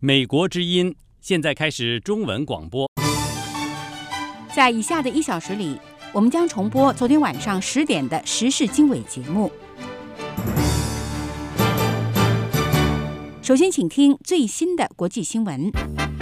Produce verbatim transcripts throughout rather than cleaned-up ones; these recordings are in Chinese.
美国之音现在开始中文广播。 在以下的一小时里，我们将重播昨天晚上十点的时事经纬节目。首先，请听最新的国际新闻。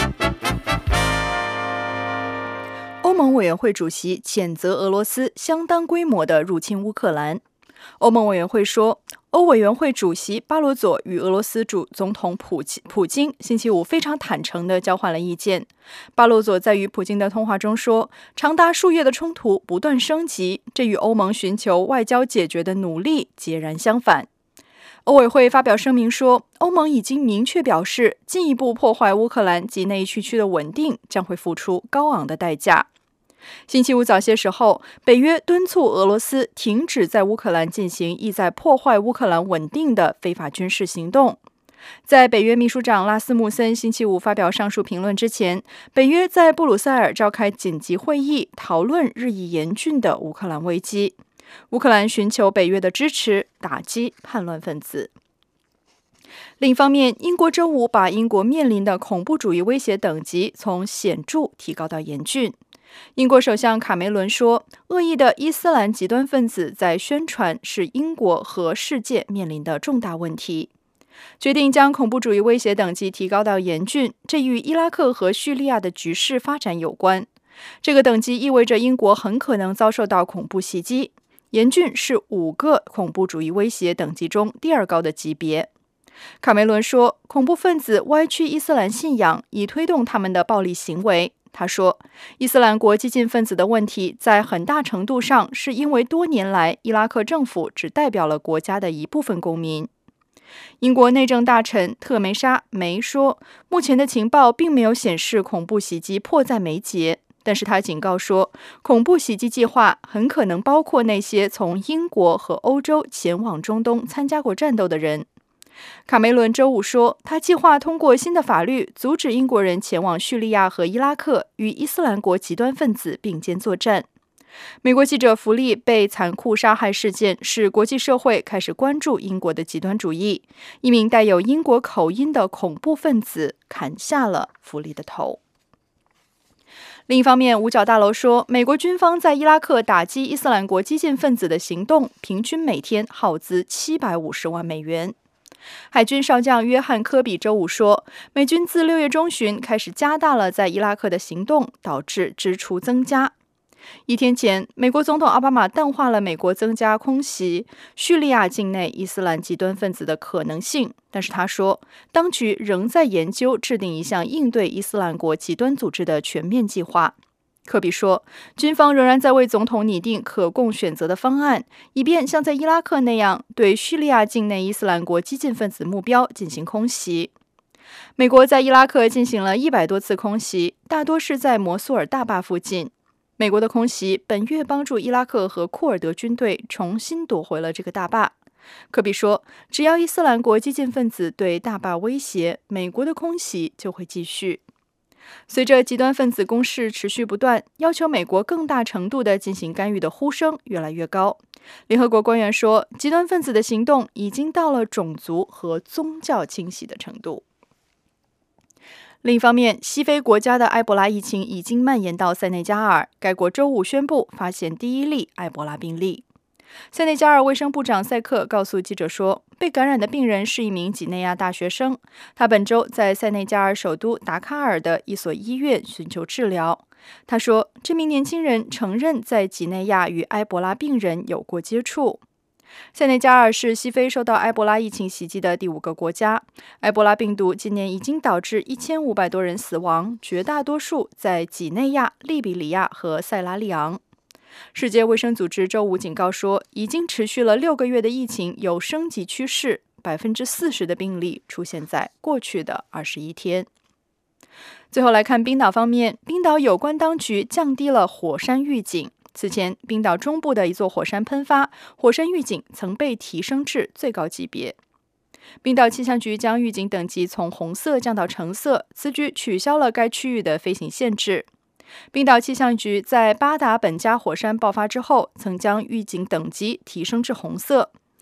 欧盟委员会主席谴责俄罗斯相当规模的入侵乌克兰。欧盟委员会说，欧委员会主席巴罗佐与俄罗斯主总统普普京星期五非常坦诚地交换了意见。巴罗佐在与普京的通话中说，长达数月的冲突不断升级，这与欧盟寻求外交解决的努力截然相反。欧委会发表声明说，欧盟已经明确表示，进一步破坏乌克兰及内区区的稳定将会付出高昂的代价。星期五早些时候，北约敦促俄罗斯停止在乌克兰进行意在破坏乌克兰稳定的非法军事行动。在北约秘书长拉斯穆森星期五发表上述评论之前，北约在布鲁塞尔召开紧急会议，讨论日益严峻的乌克兰危机。乌克兰寻求北约的支持，打击叛乱分子。另一方面，英国周五把英国面临的恐怖主义威胁等级从显著提高到严峻。英国首相卡梅伦说，恶意的伊斯兰极端分子在宣传是英国和世界面临的重大问题。决定将恐怖主义威胁等级提高到严峻，这与伊拉克和叙利亚的局势发展有关。这个等级意味着英国很可能遭受到恐怖袭击。严峻是五个恐怖主义威胁等级中第二高的级别。卡梅伦说，恐怖分子歪曲伊斯兰信仰，以推动他们的暴力行为。他说，伊斯兰国激进分子的问题在很大程度上是因为多年来伊拉克政府只代表了国家的一部分公民。英国内政大臣特梅莎·梅说，目前的情报并没有显示恐怖袭击迫在眉睫，但是他警告说，恐怖袭击计划很可能包括那些从英国和欧洲前往中东参加过战斗的人。卡梅伦周五说，他计划通过新的法律阻止英国人前往叙利亚和伊拉克与伊斯兰国极端分子并肩作战。美国记者弗利被残酷杀害事件使国际社会开始关注英国的极端主义。一名带有英国口音的恐怖分子砍下了弗利的头。另一方面，五角大楼说，美国军方在伊拉克打击伊斯兰国激进分子的行动平均每天耗资七百五十万美元。海军少将约翰·科比周五说，美军自六月中旬开始加大了在伊拉克的行动，导致支出增加。一天前，美国总统奥巴马淡化了美国增加空袭叙利亚境内伊斯兰极端分子的可能性，但是他说，当局仍在研究制定一项应对伊斯兰国极端组织的全面计划。科比说，军方仍然在为总统拟定可供选择的方案，以便像在伊拉克那样对叙利亚境内伊斯兰国激进分子目标进行空袭。美国在伊拉克进行了一百多次空袭，大多是在摩苏尔大坝附近。美国的空袭本月帮助伊拉克和库尔德军队重新夺回了这个大坝。科比说，只要伊斯兰国激进分子对大坝威胁，美国的空袭就会继续。随着极端分子攻势持续不断，要求美国更大程度地进行干预的呼声越来越高。联合国官员说，极端分子的行动已经到了种族和宗教清洗的程度。另一方面，西非国家的埃博拉疫情已经蔓延到塞内加尔，该国周五宣布发现第一例埃博拉病例。塞内加尔卫生部长塞克告诉记者说，被感染的病人是一名几内亚大学生，他本周在塞内加尔首都达卡尔的一所医院寻求治疗。他说，这名年轻人承认在几内亚与埃博拉病人有过接触。塞内加尔是西非受到埃博拉疫情袭击的第五个国家。埃博拉病毒今年已经导致一千五百多人死亡，绝大多数在几内亚、利比里亚和塞拉利昂。世界卫生组织周五警告说，已经持续了六个月的疫情有升级趋势，百分之四十的病例出现在过去的二十一天。最后来看冰岛方面，冰岛有关当局降低了火山预警。此前，冰岛中部的一座火山喷发，火山预警曾被提升至最高级别。冰岛气象局将预警等级从红色降到橙色，此举取消了该区域的飞行限制。冰岛气象局在巴达本加火山爆发之后，曾将预警等级提升至红色。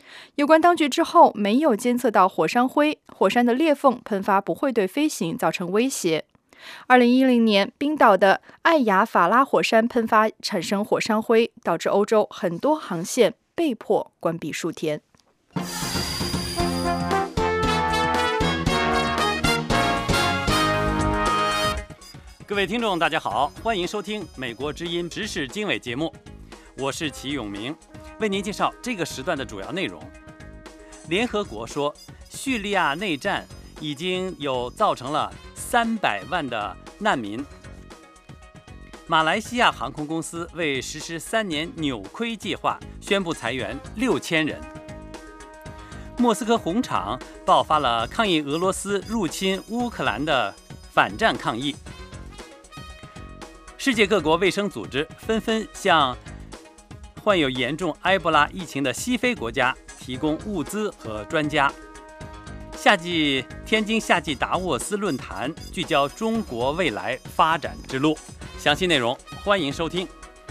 有关当局之后没有监测到火山灰，火山的裂缝喷发不会对飞行造成威胁。二零一零年，冰岛的艾雅法拉火山喷发产生火山灰，导致欧洲很多航线被迫关闭数天。 各位听众大家好，欢迎收听美国之音时事经纬节目，我是齐永明，为您介绍这个时段的主要内容。联合国说，叙利亚内战已经有造成了三百万的难民。马来西亚航空公司为实施三年扭亏计划，宣布裁员六千人。莫斯科红场爆发了抗议俄罗斯入侵乌克兰的反战抗议。世界各国卫生组织纷纷向患有严重埃博拉疫情的西非国家提供物资和专家。夏季天津夏季达沃斯论坛聚焦中国未来发展之路，详细内容欢迎收听。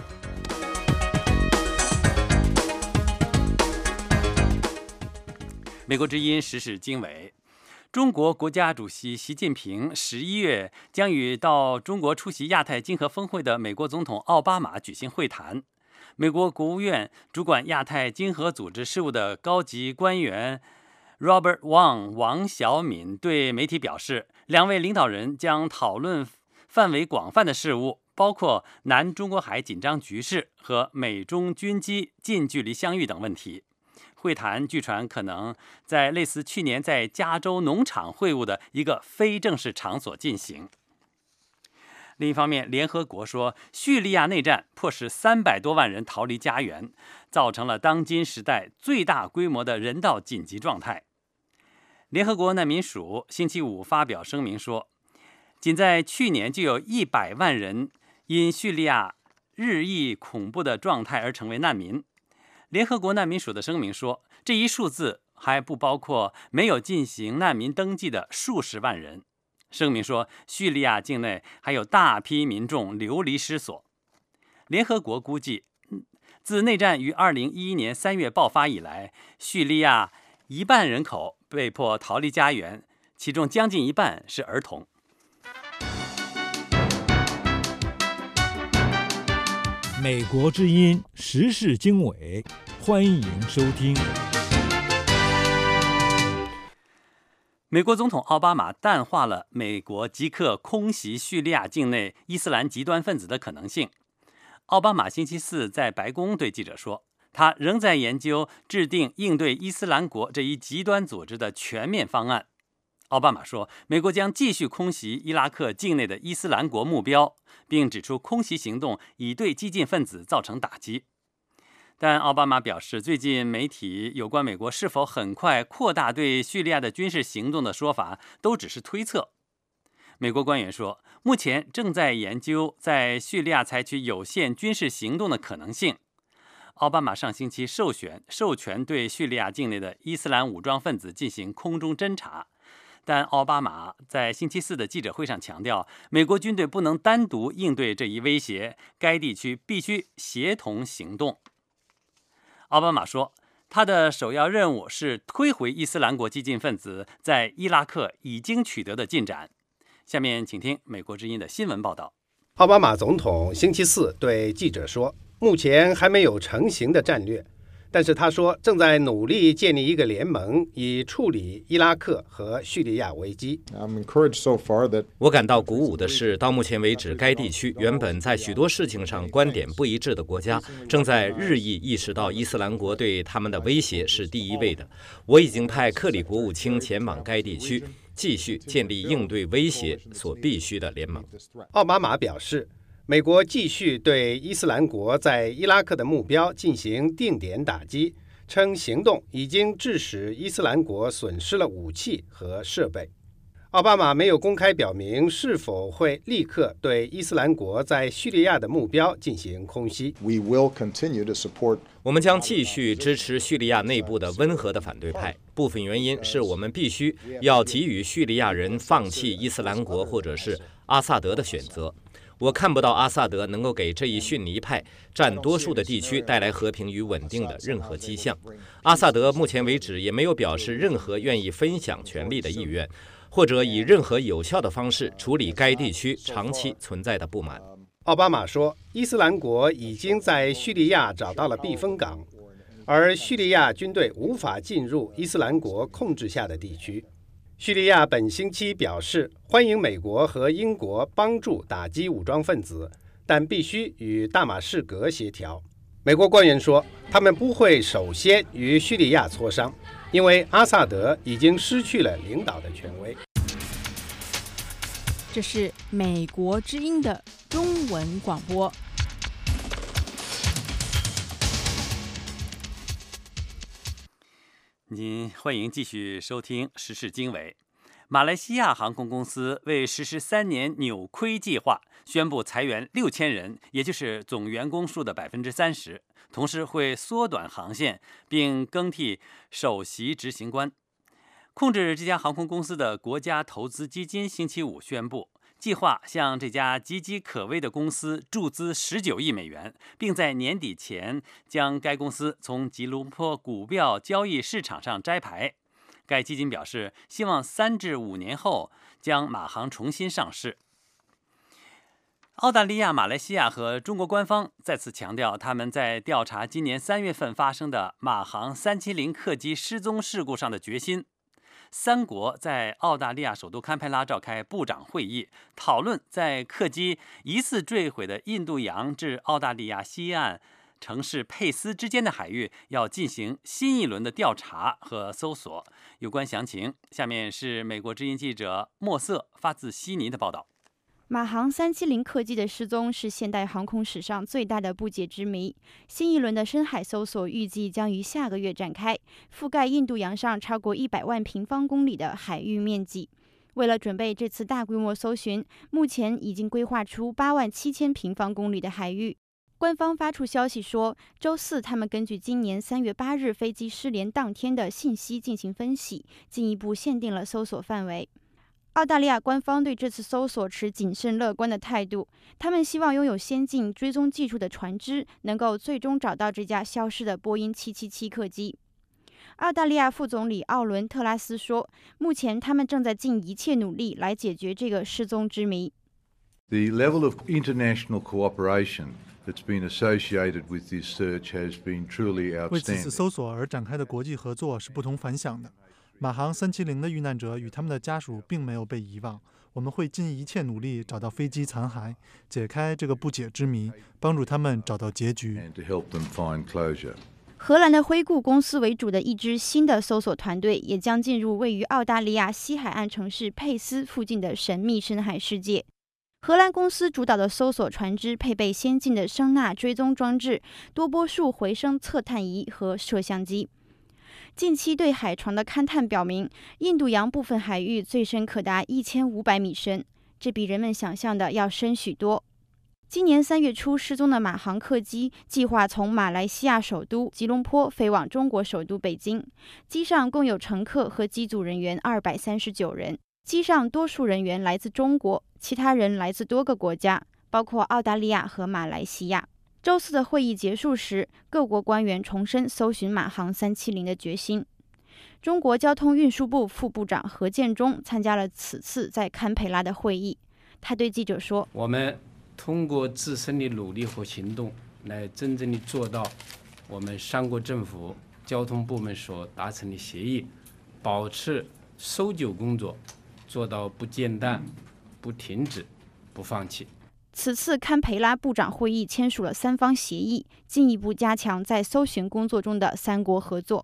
美国之音时事经纬。中国国家主席习近平十一月将与到中国出席亚太经合峰会的美国总统奥巴马举行会谈。美国国务院主管亚太经合组织事务的高级官员 Robert Wang 王晓敏对媒体表示，两位领导人将讨论范围广泛的事务，包括南中国海紧张局势和美中军机近距离相遇等问题。会谈据传可能在类似去年在加州农场会晤的一个非正式场所进行。另一方面，联合国说，叙利亚内战迫使三百多万人逃离家园，造成了当今时代最大规模的人道紧急状态。联合国难民署星期五发表声明说，仅在去年就有一百万人因叙利亚日益恐怖的状态而成为难民。联合国难民署的声明说，这一数字还不包括没有进行难民登记的数十万人。声明说，叙利亚境内还有大批民众流离失所。联合国估计，自内战于二零一一年三月爆发以来，叙利亚一半人口被迫逃离家园，其中将近一半是儿童。 美国之音时事经纬，欢迎收听。 美国总统奥巴马淡化了美国即刻空袭叙利亚境内伊斯兰极端分子的可能性。奥巴马星期四在白宫对记者说，他仍在研究制定应对伊斯兰国这一极端组织的全面方案。奥巴马说，美国将继续空袭伊拉克境内的伊斯兰国目标，并指出空袭行动已对激进分子造成打击。但奥巴马表示，最近媒体有关美国是否很快扩大对叙利亚的军事行动的说法都只是推测。美国官员说，目前正在研究在叙利亚采取有限军事行动的可能性。奥巴马上星期授权授权对叙利亚境内的伊斯兰武装分子进行空中侦察。但奥巴马在星期四的记者会上强调，美国军队不能单独应对这一威胁，该地区必须协同行动。奥巴马说，他的首要任务是推回伊斯兰国激进分子在伊拉克已经取得的进展。下面请听美国之音的新闻报道。 奥巴马总统星期四对记者说，目前还没有成型的战略，但是他说正在努力建立一个联盟，以处理伊拉克和叙利亚危机。 我感到鼓舞的是，到目前为止，该地区原本在许多事情上观点不一致的国家，正在日益意识到伊斯兰国对他们的威胁是第一位的。我已经派克里国务卿前往该地区，继续建立应对威胁所必须的联盟。 奥巴马表示，美国继续对伊斯兰国在伊拉克的目标进行定点打击，称行动已经致使伊斯兰国损失了武器和设备。奥巴马没有公开表明是否会立刻对伊斯兰国在叙利亚的目标进行空袭。 我们将继续支持叙利亚内部的温和的反对派，部分原因是我们必须要给予叙利亚人放弃伊斯兰国或者是阿萨德的选择。 我看不到阿萨德能够给这一逊尼派占多数的地区带来和平与稳定的任何迹象。阿萨德目前为止也没有表示任何愿意分享权力的意愿，或者以任何有效的方式处理该地区长期存在的不满。 奥巴马说，伊斯兰国已经在叙利亚找到了避风港，而叙利亚军队无法进入伊斯兰国控制下的地区。叙利亚本星期表示欢迎美国和英国帮助打击武装分子，但必须与大马士革协调。美国官员说，他们不会首先与叙利亚磋商，因为阿萨德已经失去了领导的权威。 这是美国之音的中文广播。 您欢迎继续收听时事经纬。马来西亚航空公司为实施三年扭亏计划，宣布裁员六千人，也就是总员工数的百分之三十，同时会缩短航线，并更替首席执行官。控制这家航空公司的国家投资基金星期五宣布，计划向这家岌岌可危的公司注资十九亿美元，并在年底前将该公司从吉隆坡股票交易市场上摘牌。该基金表示，希望三至五年后将马航重新上市。澳大利亚、马来西亚和中国官方再次强调，他们在调查今年三月份发生的马航三七零客机失踪事故上的决心。三国在澳大利亚首都堪培拉召开部长会议，讨论在客机疑似坠毁的印度洋至澳大利亚西岸城市佩斯之间的海域要进行新一轮的调查和搜索。有关详情，下面是美国之音记者莫瑟发自悉尼的报道。 马航三七零客机的失踪是现代航空史上最大的不解之谜。新一轮的深海搜索预计将于下个月展开，覆盖印度洋上超过一百万平方公里的海域面积。为了准备这次大规模搜寻，目前已经规划出八万七千平方公里的海域。官方发出消息说，周四他们根据今年三月八日飞机失联当天的信息进行分析，进一步限定了搜索范围。澳大利亚官方对这次搜索持谨慎乐观的态度，他们希望拥有先进追踪技术的船只能够最终找到这架消失的波音七七七客机。澳大利亚副总理奥伦特拉斯说，目前他们正在尽一切努力来解决这个失踪之谜。 The level of international cooperation that's been associated with this search has been truly outstanding. 为此次搜索而展开的国际合作是不同凡响的。马航三七零的遇难者与他们的家属并没有被遗忘，我们会尽一切努力找到飞机残骸，解开这个不解之谜，帮助他们找到结局。 荷兰的辉固公司为主的一支新的搜索团队也将进入位于澳大利亚西海岸城市佩斯附近的神秘深海世界。荷兰公司主导的搜索船只配备先进的声呐追踪装置、多波束回声测探仪和摄像机。近期对海床的勘探表明，印度洋部分海域最深可达一千五百米深，这比人们想象的要深许多。今年三月初失踪的马航客机计划从马来西亚首都吉隆坡飞往中国首都北京，机上共有乘客和机组人员二百三十九人，机上多数人员来自中国，其他人来自多个国家，包括澳大利亚和马来西亚。周四的会议结束时，各国官员重申搜寻马航三七零的决心。中国交通运输部副部长何建中参加了此次在堪培拉的会议。他对记者说：“ 我们通过自身的努力和行动，来真正的做到我们三国政府交通部门所达成的协议，保持搜救工作做到不间断、不停止、不放弃。” 此次堪培拉部长会议签署了三方协议，进一步加强在搜寻工作中的三国合作。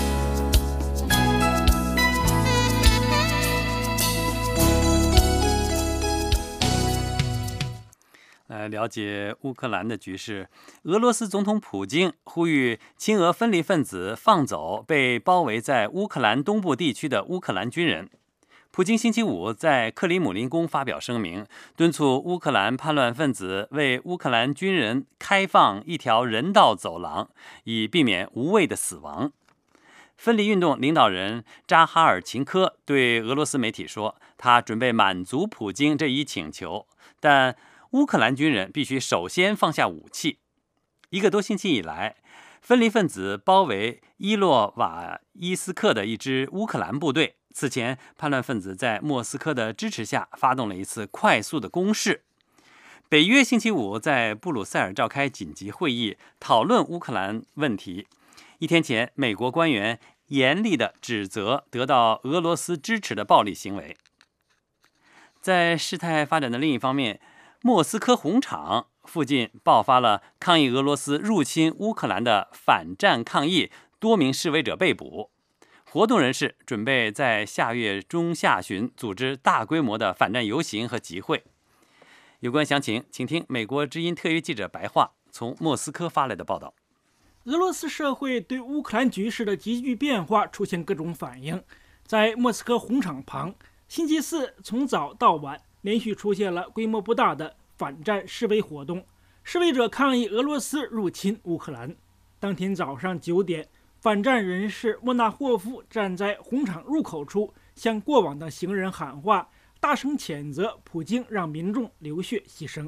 来了解乌克兰的局势，俄罗斯总统普京呼吁亲俄分离分子放走被包围在乌克兰东部地区的乌克兰军人。普京星期五在克里姆林宫发表声明，敦促乌克兰叛乱分子为乌克兰军人开放一条人道走廊，以避免无谓的死亡。分离运动领导人扎哈尔琴科对俄罗斯媒体说，他准备满足普京这一请求，但乌克兰军人必须首先放下武器。一个多星期以来，分离分子包围伊洛瓦伊斯克的一支乌克兰部队。此前，叛乱分子在莫斯科的支持下发动了一次快速的攻势。北约星期五在布鲁塞尔召开紧急会议，讨论乌克兰问题。一天前，美国官员严厉地指责得到俄罗斯支持的暴力行为。在事态发展的另一方面，莫斯科红场附近爆发了抗议俄罗斯入侵乌克兰的反战抗议，多名示威者被捕。活动人士准备在下月中下旬组织大规模的反战游行和集会。有关详情，请听美国之音特约记者白桦从莫斯科发来的报道。 俄罗斯社会对乌克兰局势的急剧变化出现各种反应。在莫斯科红场旁，星期四从早到晚连续出现了规模不大的反战示威活动，示威者抗议俄罗斯入侵乌克兰。当天早上九点，反战人士莫纳霍夫站在红场入口处，向过往的行人喊话，大声谴责普京让民众流血牺牲。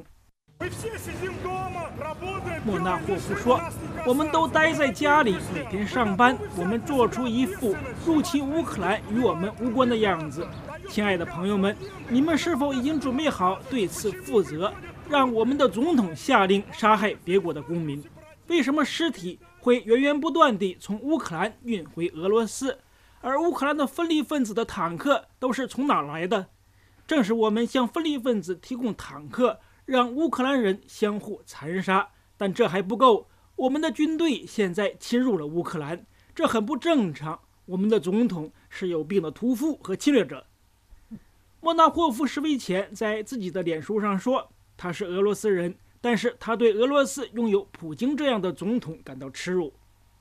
莫纳霍夫说：“我们都待在家里，每天上班，我们做出一副入侵乌克兰与我们无关的样子。亲爱的朋友们，你们是否已经准备好对此负责？让我们的总统下令杀害别国的公民？为什么尸体会源源不断地从乌克兰运回俄罗斯？而乌克兰的分离分子的坦克都是从哪来的？正是我们向分离分子提供坦克，让乌克兰人相互残杀。但这还不够，我们的军队现在侵入了乌克兰，这很不正常。我们的总统是有病的屠夫和侵略者。”莫纳霍夫示威前在自己的脸书上说，他是俄罗斯人，但是他对俄罗斯拥有普京这样的总统感到耻辱。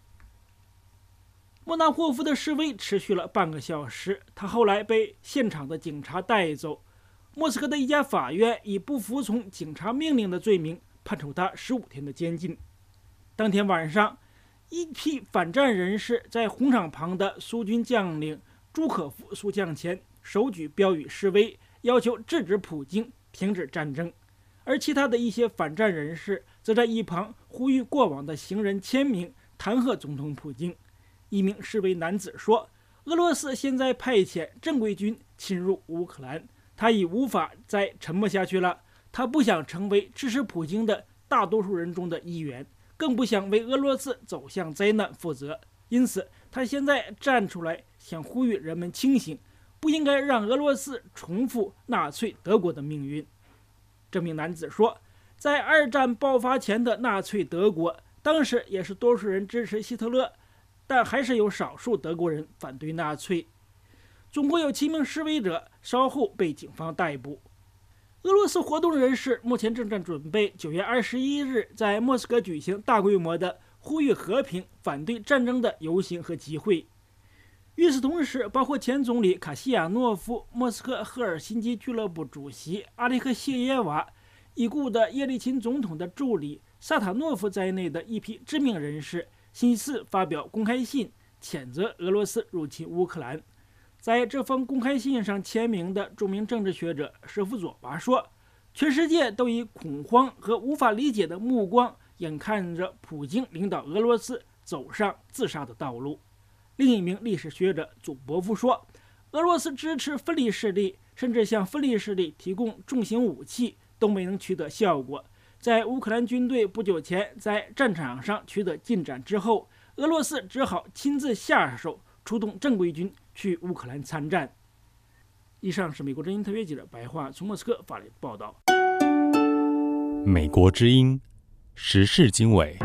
莫纳霍夫的示威持续了半个小时，他后来被现场的警察带走。莫斯科的一家法院以不服从警察命令的罪名判处他十五天的监禁。当天晚上，一批反战人士在红场旁的苏军将领朱可夫苏将前手举标语示威，要求制止普京，停止战争。而其他的一些反战人士则在一旁呼吁过往的行人签名，弹劾总统普京。一名示威男子说：“俄罗斯现在派遣正规军侵入乌克兰，他已无法再沉默下去了。他不想成为支持普京的大多数人中的一员，更不想为俄罗斯走向灾难负责。因此，他现在站出来，想呼吁人们清醒，不应该让俄罗斯重复纳粹德国的命运。”这名男子说，在二战爆发前的纳粹德国，当时也是多数人支持希特勒，但还是有少数德国人反对纳粹。总共有七名示威者稍后被警方逮捕。俄罗斯活动人士目前正在准备九月二十一日在莫斯科举行大规模的呼吁和平、反对战争的游行和集会。与此同时，包括前总理卡西亚诺夫、莫斯科赫尔辛基俱乐部主席阿列克谢耶娃、已故的叶利钦总统的助理萨塔诺夫在内的一批知名人士星期四发表公开信，谴责俄罗斯入侵乌克兰。在这封公开信上签名的著名政治学者舍夫佐娃说，全世界都以恐慌和无法理解的目光眼看着普京领导俄罗斯走上自杀的道路。另一名历史学者祖博夫说，俄罗斯支持分离势力，甚至向分离势力提供重型武器，都没能取得效果。在乌克兰军队不久前在战场上取得进展之后，俄罗斯只好亲自下手，出动正规军去乌克兰参战。以上是美国之音特约记者白桦从莫斯科发来的报道。 美国之音时事经纬。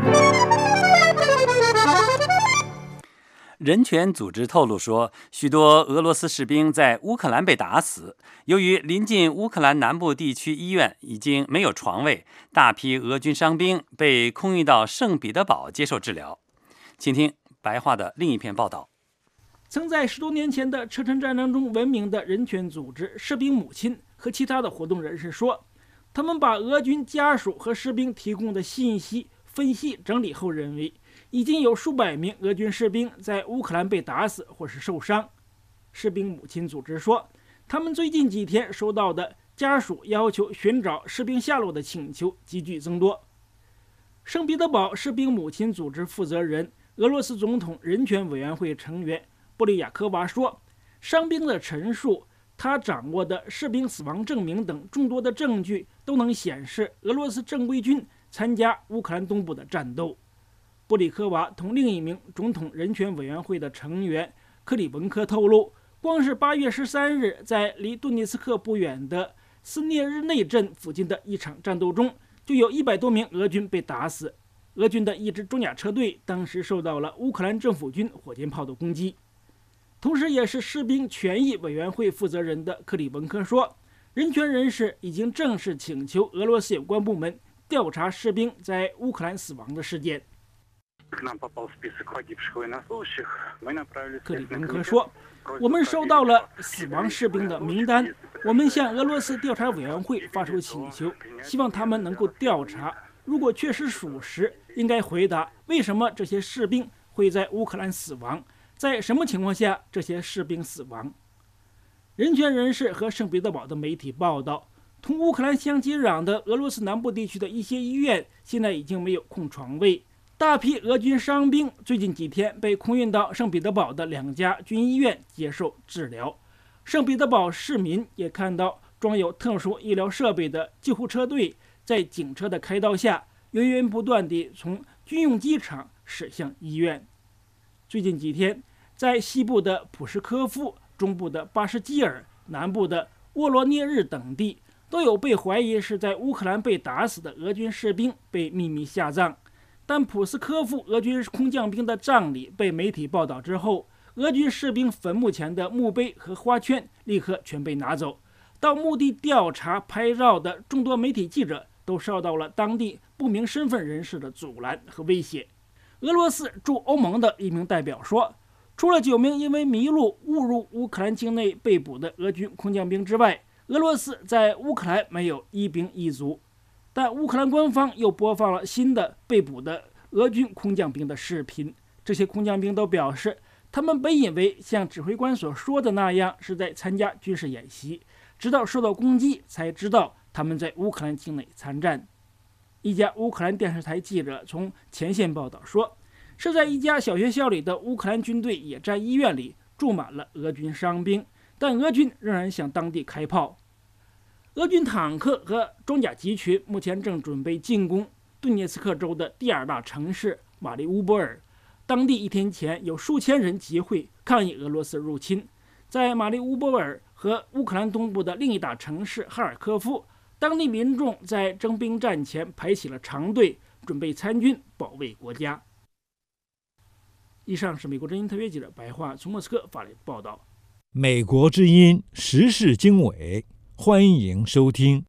人权组织透露说，许多俄罗斯士兵在乌克兰被打死。由于临近乌克兰南部地区医院已经没有床位，大批俄军伤兵被空运到圣彼得堡接受治疗。请听白桦的另一篇报道。 曾在十多年前的车臣战争中闻名的人权组织士兵母亲和其他的活动人士说，他们把俄军家属和士兵提供的信息分析整理后认为，已经有数百名俄军士兵在乌克兰被打死或是受伤。士兵母亲组织说，他们最近几天收到的家属要求寻找士兵下落的请求急剧增多。圣彼得堡士兵母亲组织负责人、俄罗斯总统人权委员会成员布里亚科娃说，伤兵的陈述、他掌握的士兵死亡证明等众多的证据都能显示俄罗斯正规军参加乌克兰东部的战斗。布里科娃同另一名总统人权委员会的成员克里文科透露，光是八月十三日在离顿涅茨克不远的斯涅日内镇附近的一场战斗中，就有一百多名俄军被打死。俄军的一支装甲车队当时受到了乌克兰政府军火箭炮的攻击。同时也是士兵权益委员会负责人的克里文科说，人权人士已经正式请求俄罗斯有关部门调查士兵在乌克兰死亡的事件。克里文科说，我们收到了死亡士兵的名单，我们向俄罗斯调查委员会发出请求，希望他们能够调查，如果确实属实，应该回答为什么这些士兵会在乌克兰死亡，在什么情况下这些士兵死亡。人权人士和圣彼得堡的媒体报道，同乌克兰相接壤的俄罗斯南部地区的一些医院现在已经没有空床位，大批俄军伤兵最近几天被空运到圣彼得堡的两家军医院接受治疗。圣彼得堡市民也看到装有特殊医疗设备的救护车队在警车的开道下源源不断地从军用机场驶向医院。最近几天，在西部的普什科夫、中部的巴什基尔、南部的沃罗涅日等地，都有被怀疑是在乌克兰被打死的俄军士兵被秘密下葬。但普斯科夫俄军空降兵的葬礼被媒体报道之后，俄军士兵坟墓前的墓碑和花圈立刻全被拿走。到墓地调查拍照的众多媒体记者都受到了当地不明身份人士的阻拦和威胁。俄罗斯驻欧盟的一名代表说，除了九名因为迷路误入乌克兰境内被捕的俄军空降兵之外，俄罗斯在乌克兰没有一兵一卒。但乌克兰官方又播放了新的被捕的俄军空降兵的视频，这些空降兵都表示，他们本以为像指挥官所说的那样是在参加军事演习，直到受到攻击才知道他们在乌克兰境内参战。一家乌克兰电视台记者从前线报道说，是在一家小学校里的乌克兰军队野战医院里住满了俄军伤兵，但俄军仍然向当地开炮。俄军坦克和装甲集群目前正准备进攻顿涅茨克州的第二大城市马里乌波尔。当地一天前有数千人集会抗议俄罗斯入侵。在马里乌波尔和乌克兰东部的另一大城市哈尔科夫，当地民众在征兵站前排起了长队，准备参军保卫国家。以上是美国之音特约记者白桦从莫斯科发来的报道。 美国之音时事经纬，欢迎收听。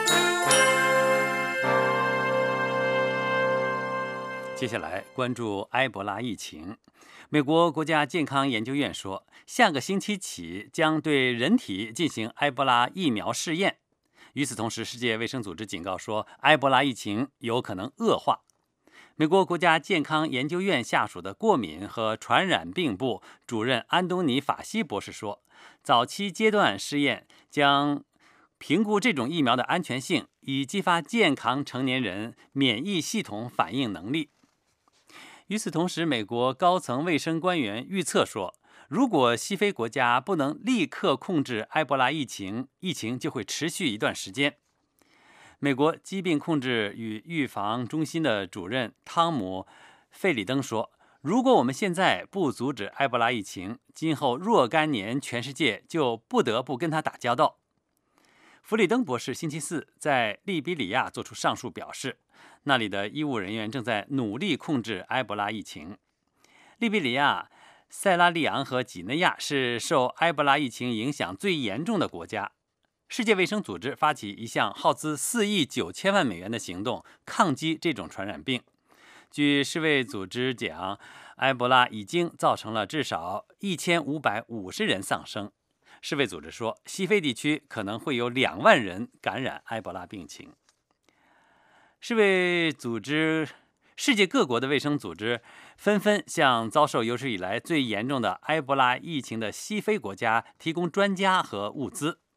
接下来关注埃博拉疫情。美国国家健康研究院说，下个星期起将对人体进行埃博拉疫苗试验。与此同时，世界卫生组织警告说，埃博拉疫情有可能恶化。美国国家健康研究院下属的过敏和传染病部主任安东尼·法西博士说，早期阶段试验将评估这种疫苗的安全性，以激发健康成年人免疫系统反应能力。与此同时，美国高层卫生官员预测说，如果西非国家不能立刻控制埃博拉疫情，疫情就会持续一段时间。美国疾病控制与预防中心的主任汤姆·费里登说，如果我们现在不阻止埃博拉疫情，今后若干年全世界就不得不跟它打交道。弗里登博士星期四在利比里亚作出上述表示，那里的医务人员正在努力控制埃博拉疫情。利比里亚、塞拉利昂和几内亚是受埃博拉疫情影响最严重的国家。世界卫生组织发起一项耗资四亿九千万美元的行动，抗击这种传染病。据世卫组织讲，埃博拉已经造成了至少一千五百五十人丧生。世卫组织说，西非地区可能会有两万人感染埃博拉病情。世卫组织、世界各国的卫生组织纷纷向遭受有史以来最严重的埃博拉疫情的西非国家提供专家和物资。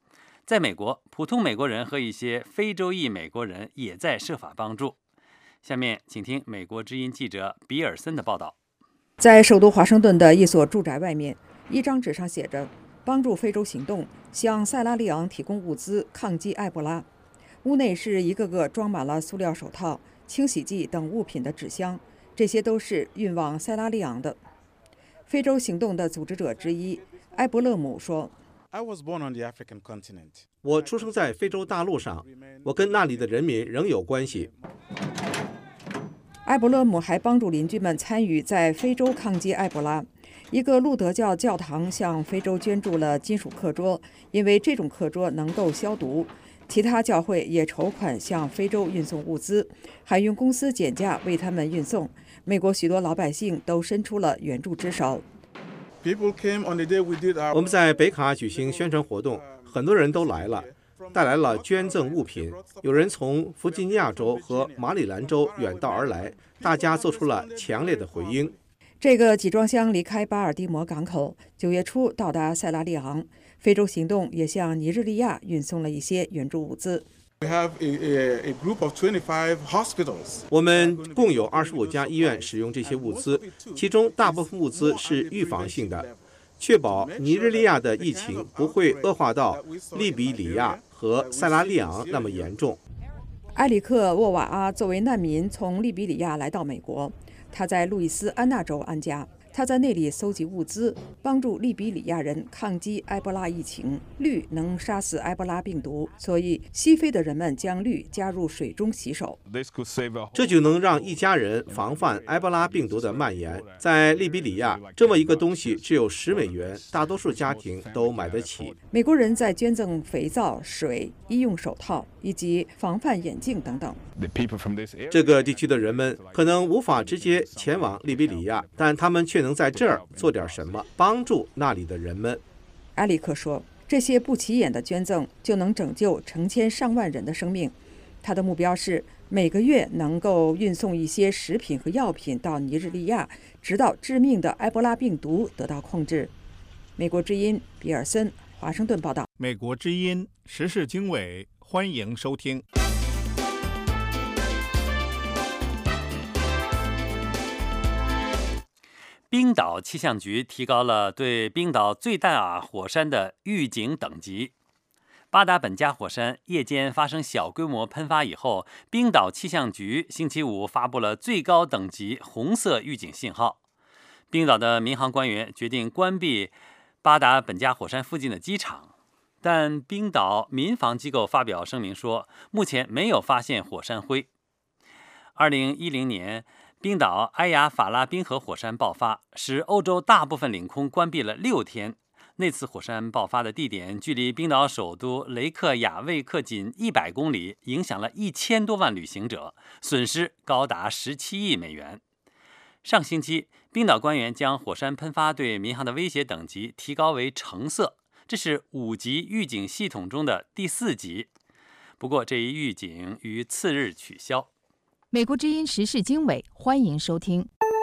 在美国，普通美国人和一些非洲裔美国人也在设法帮助。下面请听美国之音记者比尔森的报道。 在首都华盛顿的一所住宅外面，一张纸上写着“帮助非洲行动，向塞拉利昂提供物资，抗击埃博拉”。屋内是一个个装满了塑料手套、清洗剂等物品的纸箱，这些都是运往塞拉利昂的。非洲行动的组织者之一埃伯勒姆说， 我出生在非洲大陆上，我跟那里的人民仍有关系。 埃伯勒姆还帮助邻居们参与在非洲抗击埃博拉。一个路德教教堂向非洲捐助了金属课桌，因为这种课桌能够消毒。其他教会也筹款向非洲运送物资，海运公司减价为他们运送。美国许多老百姓都伸出了援助之手。 我们在北卡举行宣传活动，很多人都来了，带来了捐赠物品。有人从弗吉尼亚州和马里兰州远道而来，大家做出了强烈的回应。 这个集装箱离开巴尔的摩港口，九月初到达塞拉利昂。非洲行动也向尼日利亚运送了一些援助物资。 我们共有二十五家医院使用这些物资，其中大部分物资是预防性的，确保尼日利亚的疫情不会恶化到利比里亚和塞拉利昂那么严重。 埃里克·沃瓦阿作为难民从利比里亚来到美国，他在路易斯安那州安家。他在那里搜集物资，帮助利比里亚人抗击埃博拉疫情。氯能杀死埃博拉病毒，所以西非的人们将氯加入水中洗手， 这就能让一家人防范埃博拉病毒的蔓延。在利比里亚，这么一个东西只有十美元，大多数家庭都买得起。 美国人在捐赠肥皂、水、医用手套以及防范眼镜等等。 这个地区的人们可能无法直接前往利比里亚，但他们却能在这儿做点什么，帮助那里的人们。 埃里克说，这些不起眼的捐赠就能拯救成千上万人的生命。他的目标是每个月能够运送一些食品和药品到尼日利亚，直到致命的埃博拉病毒得到控制。美国之音比尔森，华盛顿报道。 美国之音时事经纬，欢迎收听。 冰岛气象局提高了对冰岛最大火山的预警等级。巴达本加火山夜间发生小规模喷发以后，冰岛气象局星期五发布了最高等级红色预警信号。冰岛的民航官员决定关闭巴达本加火山附近的机场，但冰岛民防机构发表声明说，目前没有发现火山灰。二零一零年。冰岛埃亚法拉冰河火山爆发，使欧洲大部分领空关闭了六天。那次火山爆发的地点距离冰岛首都雷克雅未克仅一百公里，影响了一千多万旅行者，损失高达十七亿美元。上星期，冰岛官员将火山喷发对民航的威胁等级提高为橙色，这是五级预警系统中的第四级。不过，这一预警于次日取消。 美国之音时事经纬，欢迎收听。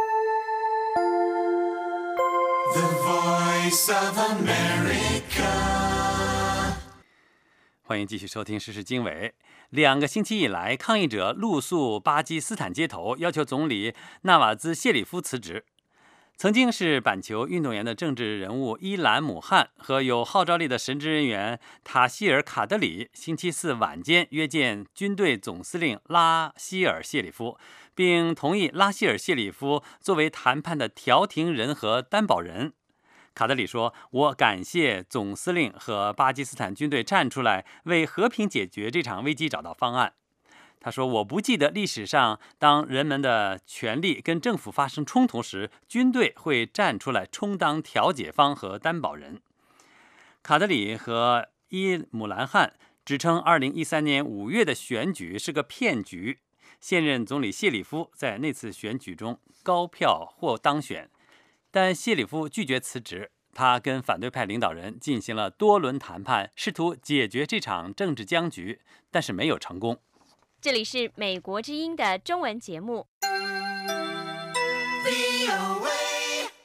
The Voice of America。 欢迎继续收听时事经纬。两个星期以来，抗议者露宿巴基斯坦街头，要求总理纳瓦兹谢里夫辞职。曾经是板球运动员的政治人物伊兰姆汗和有号召力的神职人员塔希尔卡德里星期四晚间约见军队总司令拉希尔谢里夫，并同意拉希尔谢里夫作为谈判的调停人和担保人。卡德里说，我感谢总司令和巴基斯坦军队站出来为和平解决这场危机找到方案。他说，我不记得历史上当人们的权利跟政府发生冲突时，军队会站出来充当调解方和担保人。卡德里和伊姆兰汗指称二零一三年五月的选举是个骗局，现任总理谢里夫在那次选举中高票获当选，但谢里夫拒绝辞职。他跟反对派领导人进行了多轮谈判，试图解决这场政治僵局，但是没有成功。 这里是美国之音的中文节目。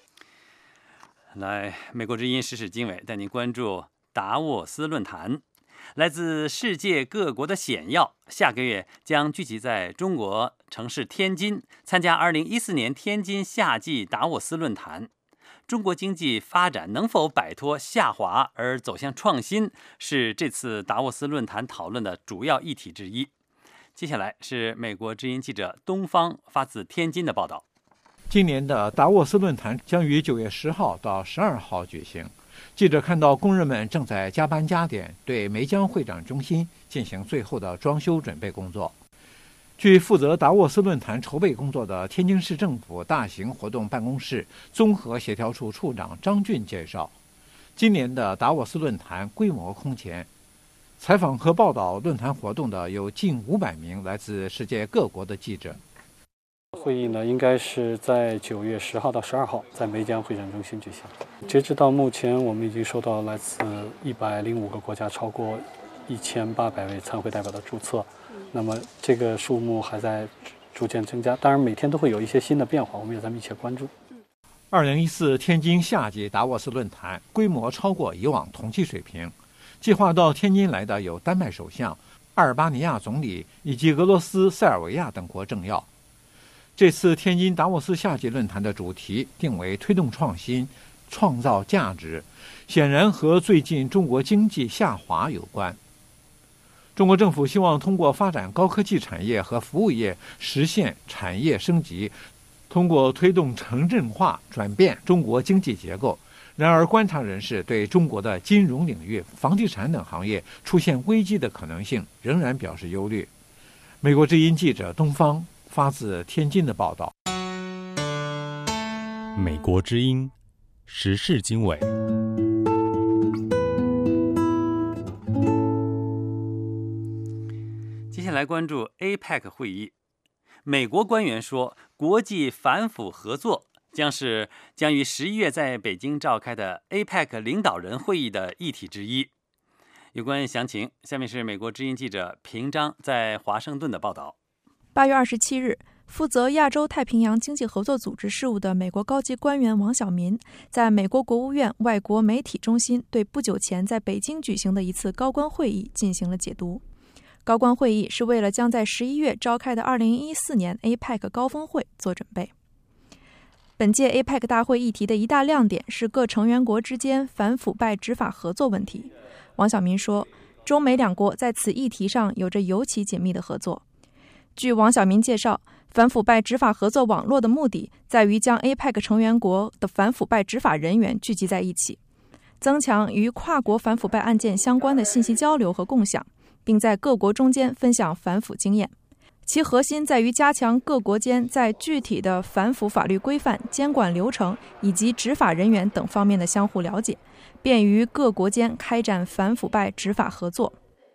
来，美国之音时事经纬带您关注达沃斯论坛。 来自世界各国的显要下个月将聚集在中国城市天津，参加二零一四年天津夏季达沃斯论坛。中国经济发展能否摆脱下滑而走向创新，是这次达沃斯论坛讨论的主要议题之一。接下来是美国之音记者东方发自天津的报道。 今年的达沃斯论坛将于九月十号到十二号举行。记者看到工人们正在加班加点，对梅江会展中心进行最后的装修准备工作。据负责达沃斯论坛筹备工作的天津市政府大型活动办公室综合协调处处长张俊介绍，今年的达沃斯论坛规模空前，采访和报道论坛活动的有近五百名来自世界各国的记者。 会议呢，应该是在九月十号到十二号在梅江会展中心举行。截止到目前，我们已经收到来自一百零五个国家超过一千八百位参会代表的注册。那么这个数目还在逐渐增加，当然每天都会有一些新的变化，我们也在密切关注。 二零一四天津夏季达沃斯论坛规模超过以往同期水平，计划到天津来的有丹麦首相、阿尔巴尼亚总理以及俄罗斯、塞尔维亚等国政要。这次天津达沃斯夏季论坛的主题定为推动创新、创造价值，显然和最近中国经济下滑有关。中国政府希望通过发展高科技产业和服务业实现产业升级，通过推动城镇化转变中国经济结构。然而，观察人士对中国的金融领域、房地产等行业出现危机的可能性仍然表示忧虑。美国之音记者东方发自天津的报道。 美国之音时事经纬。 接下来关注 A P E C 会议。美国官员说，国际反腐合作将是将于十一月在北京召开的 A P E C 领导人会议的议题之一。有关详情，下面是美国之音记者平章在华盛顿的报道。 八月二十七日，负责亚洲太平洋经济合作组织事务的美国高级官员王晓民，在美国国务院外国媒体中心对不久前在北京举行的一次高官会议进行了解读。高官会议是为了将在十一月召开的二零一四年 A P E C 高峰会做准备。本届 A P E C 大会议题的一大亮点是各成员国之间反腐败执法合作问题。王晓民说，中美两国在此议题上有着尤其紧密的合作。据王晓民介绍，反腐败执法合作网络的目的在于将 A P E C 成员国的反腐败执法人员聚集在一起，增强与跨国反腐败案件相关的信息交流和共享，并在各国中间分享反腐经验。其核心在于加强各国间在具体的反腐法律规范、监管流程以及执法人员等方面的相互了解，便于各国间开展反腐败执法合作。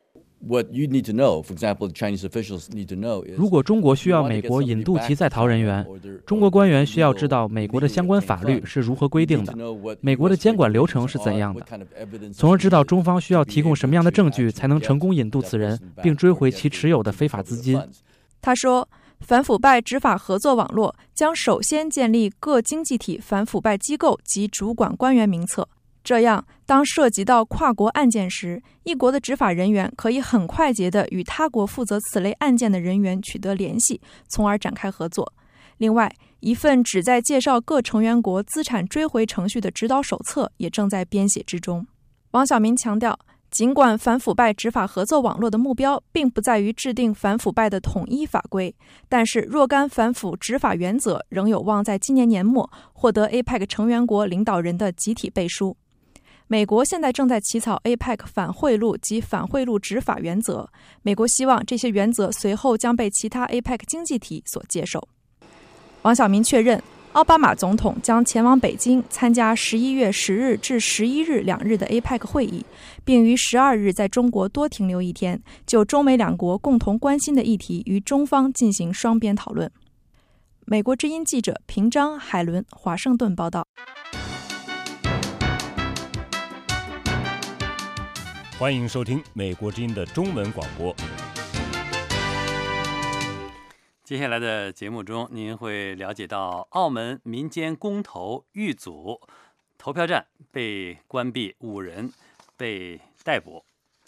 如果中国需要美国引渡其在逃人员，中国官员需要知道美国的相关法律是如何规定的，美国的监管流程是怎样的，从而知道中方需要提供什么样的证据才能成功引渡此人，并追回其持有的非法资金。 他说，反腐败执法合作网络将首先建立各经济体反腐败机构及主管官员名册，这样当涉及到跨国案件时，一国的执法人员可以很快捷地与他国负责此类案件的人员取得联系，从而展开合作。另外，一份旨在介绍各成员国资产追回程序的指导手册也正在编写之中。王晓民强调，尽管反腐败执法合作网络的目标并不在于制定反腐败的统一法规，但是若干反腐执法原则仍有望在今年年末获得 A P E C 成员国领导人的集体背书。美国现在正在起草 A P E C 反贿赂及反贿赂执法原则，美国希望这些原则随后将被其他 A P E C 经济体所接受。王晓民确认，奥巴马总统将前往北京参加十一月十日至十一日两日的 A P E C 会议，并于十二日在中国多停留一天，就中美两国共同关心的议题与中方进行双边讨论。美国之音记者平章、海伦，华盛顿报道。 欢迎收听美国之音的中文广播。 接下来的节目中，您会了解到澳门民间公投遇阻，投票站被关闭，五人被逮捕。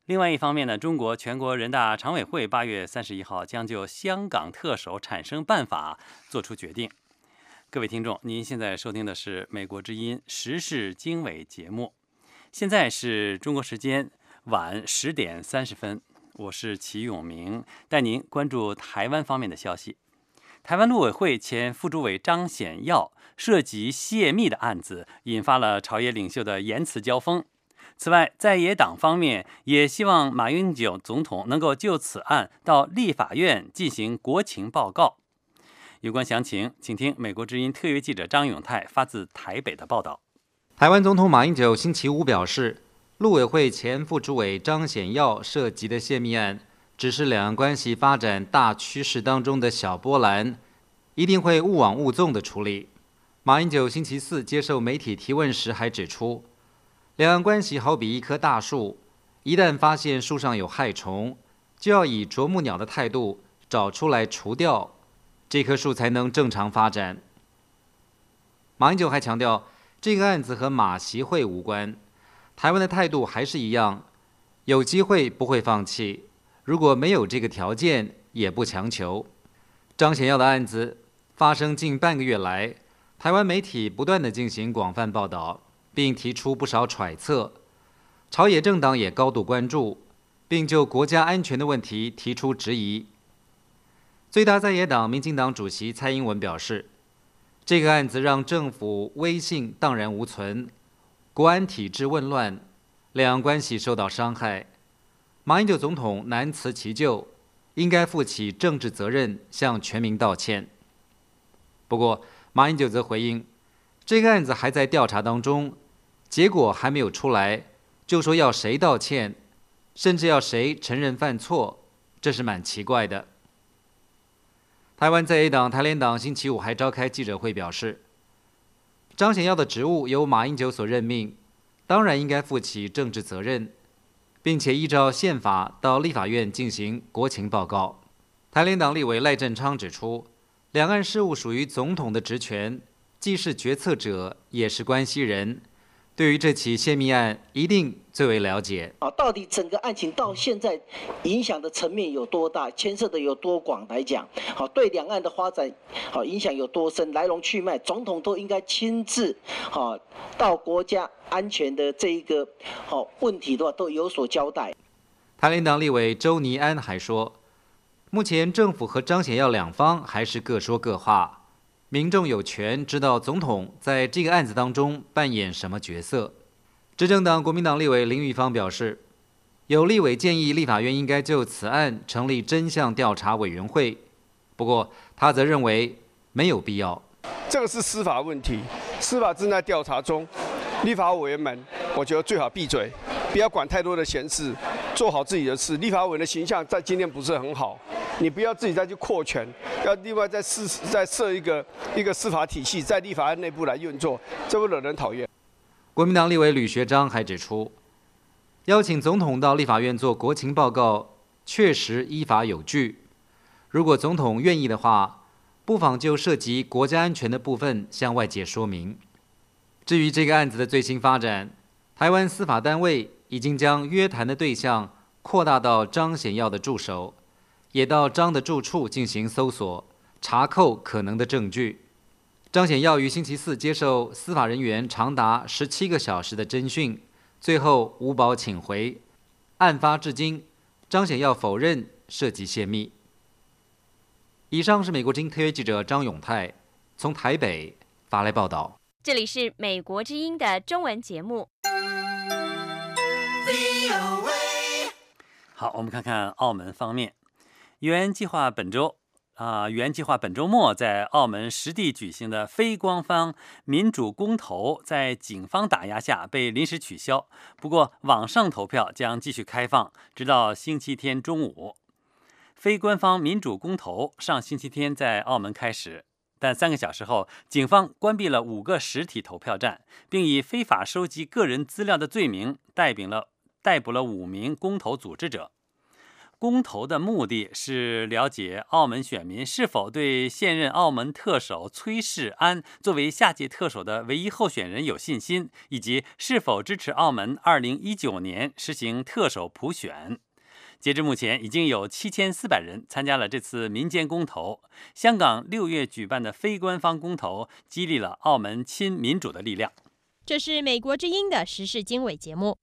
另外一方面呢，中国全国人大常委会八月三十一号将就香港特首产生办法作出决定。各位听众，您现在收听的是美国之音时事经纬节目，现在是中国时间晚十点三十分，我是齐永明，带您关注台湾方面的消息。台湾陆委会前副主委张显耀涉及泄密的案子，引发了朝野领袖的言辞交锋。此外，在野党方面也希望马英九总统能够就此案到立法院进行国情报告。有关详情，请听美国之音特约记者张永泰发自台北的报道。 台湾总统马英九星期五表示，陆委会前副主委张显耀涉及的泄密案只是两岸关系发展大趋势当中的小波澜，一定会勿往勿纵的处理。马英九星期四接受媒体提问时还指出，两岸关系好比一棵大树，一旦发现树上有害虫，就要以啄木鸟的态度找出来除掉，这棵树才能正常发展。马英九还强调，这个案子和马习会无关，台湾的态度还是一样，有机会不会放弃，如果没有这个条件，也不强求。张显耀的案子发生近半个月来，台湾媒体不断地进行广泛报道，并提出不少揣测，朝野政党也高度关注，并就国家安全的问题提出质疑。最大在野党民进党主席蔡英文表示，这个案子让政府威信荡然无存，国安体制混乱，两岸关系受到伤害。马英九总统难辞其咎，应该负起政治责任，向全民道歉。不过，马英九则回应，这个案子还在调查当中，结果还没有出来，就说要谁道歉，甚至要谁承认犯错，这是蛮奇怪的。台湾在野党台联党星期五还召开记者会表示，张显耀的职务由马英九所任命，当然应该负起政治责任，并且依照宪法到立法院进行国情报告。台联党立委赖振昌指出，两岸事务属于总统的职权，既是决策者，也是关系人，对于这起泄密案一定最为了解。 啊，到底整个案情到现在影响的层面有多大，牵涉的有多广来讲，好，对两岸的发展，好，影响有多深，来龙去脉，总统都应该亲自，好，到国家安全的这一个好问题的话，都有所交代。 台联党立委周倪安还说，目前政府和张显耀两方还是各说各话。民众有权知道总统在这个案子当中扮演什么角色。执政党国民党立委林玉芳表示，有立委建议立法院应该就此案成立真相调查委员会，不过他则认为没有必要。 这个是司法问题，司法正在调查中，立法委员们，我觉得最好闭嘴，不要管太多的闲事，做好自己的事。立法委员的形象在今天不是很好。你不要自己再去扩权，要另外再设再设一个一个司法体系，在立法院内部来运作，这会惹人讨厌。 国民党立委吕学章还指出，邀请总统到立法院做国情报告，确实依法有据。如果总统愿意的话，不妨就涉及国家安全的部分向外界说明。至于这个案子的最新发展，台湾司法单位已经将约谈的对象扩大到张显耀的助手。也到张的住处进行搜索，查扣可能的证据。张显耀于星期四接受司法人员长达十七个小时的侦讯，最后无保请回。案发至今，张显耀否认涉及泄密。以上是美国之音特约记者张永泰从台北发来报道。 这里是美国之音的中文节目。 好，我们看看澳门方面。原计划本周啊、呃，原计划本周末在澳门实地举行的非官方民主公投，在警方打压下被临时取消。不过，网上投票将继续开放，直到星期天中午。非官方民主公投上星期天在澳门开始，但三个小时后，警方关闭了五个实体投票站，并以非法收集个人资料的罪名逮捕了逮捕了五名公投组织者。 公投的目的是了解澳门选民是否对现任澳门特首崔世安作为下届特首的唯一候选人有信心，以及是否支持澳门二零一九年实行特首普选。截至目前，已经有七千四百人参加了这次民间公投。香港六月举办的非官方公投，激励了澳门亲民主的力量。 这是美国之音的时事经纬节目。